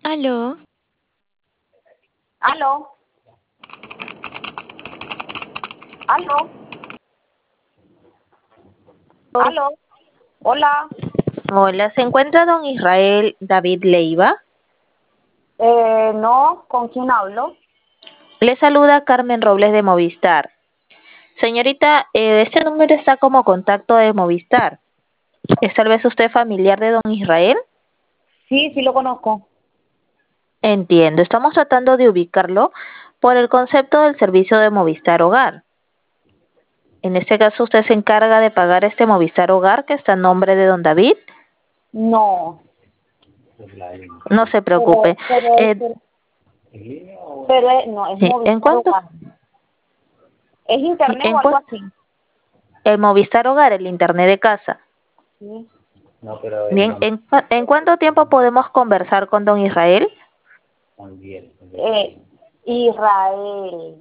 Aló, Aló, aló, aló, hola. Hola, ¿se encuentra don Israel David Leiva? No, ¿con quién hablo? Le saluda Carmen Robles de Movistar. Señorita, este número está como contacto de Movistar. ¿Es tal vez usted familiar de don Israel? Sí, sí lo conozco. Entiendo, estamos tratando de ubicarlo por el concepto del servicio de Movistar Hogar. En este caso, usted se encarga de pagar este Movistar Hogar que está a nombre de don David. No, No se pero, preocupe. pero, Eh, pero, pero no, es sí, ¿en Movistar cuánto? Hogar. ¿Es Sí, internet o algo así? el Movistar Hogar, el internet de casa. Sí. Bien, ¿en cuánto tiempo podemos conversar con don Israel? Israel.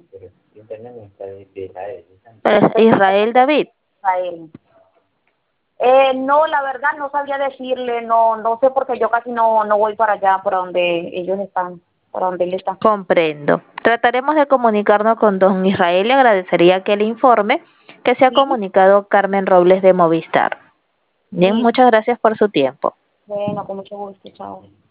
Pues, Israel David. Israel. No, la verdad no sabría decirle, no sé porque yo casi no voy para allá, por donde ellos están, por donde él está. Comprendo. Trataremos de comunicarnos con don Israel y agradecería que le informe que se ha Sí, comunicado Carmen Robles de Movistar. Bien, sí, muchas gracias por su tiempo. bueno, con mucho gusto, chao.